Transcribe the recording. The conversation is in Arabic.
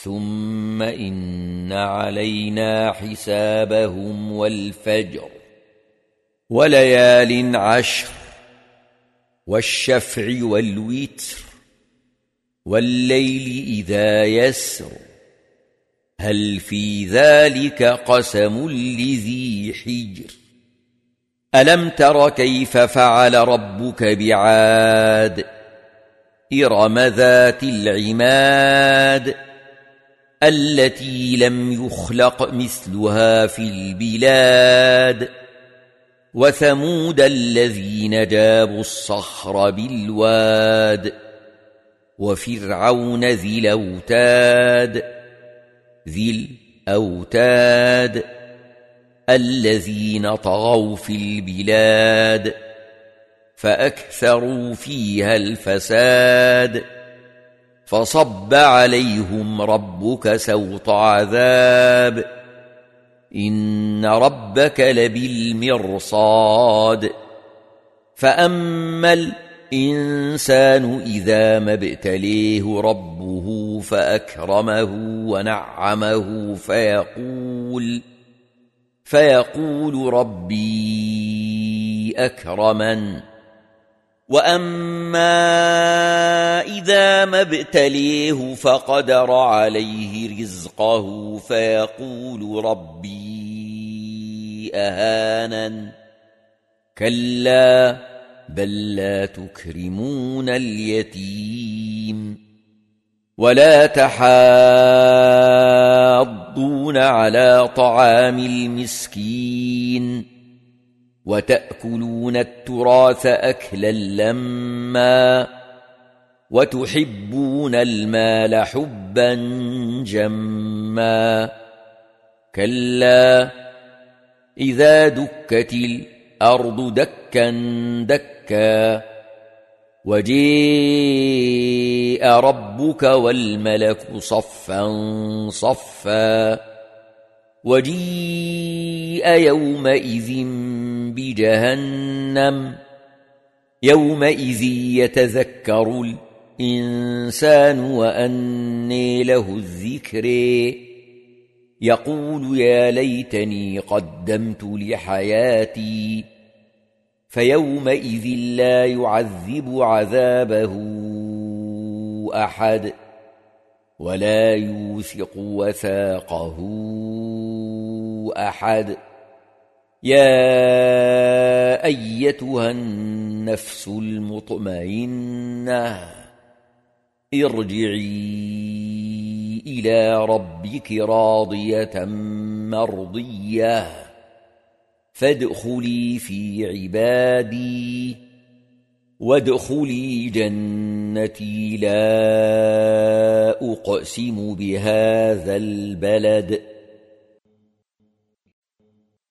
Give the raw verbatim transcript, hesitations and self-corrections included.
ثم إن علينا حسابهم والفجر وليال عشر والشفع والوتر والليل إذا يسر هل في ذلك قسم لذي حجر ألم تر كيف فعل ربك بعاد إرم ذات العماد التي لم يخلق مثلها في البلاد وثمود الذين جابوا الصخر بالواد وفرعون ذي الأوتاد ذي الأوتاد الذين طغوا في البلاد فأكثروا فيها الفساد فصب عليهم ربك سوط عذاب إن ربك لبالمرصاد فأما الإنسان إذا ما ابتليه ربه فأكرمه ونعمه فيقول فيقول ربي أكرمن وأما إذا ما ابتليه فقدر عليه رزقه فيقول ربي أهانن كلا بل لا تكرمون اليتيم ولا تحاضون على طعام المسكين وتأكلون التراث أكلا لما وتحبون المال حبا جما كلا إذا دكت الأرض دكا دكا وجيء ربك والملك صفا صفا وجيء يومئذ بجهنم يومئذ يتذكر الإنسان وأنى له الذكر يقول يا ليتني قدمت لحياتي فيومئذ لا يعذب عذابه أحد ولا يوثق وثاقه أحد يا أيتها النفس المطمئنة ارجعي إلى ربك راضية مرضية فادخلي في عبادي وادخلي جنتي لا أقسم بهذا البلد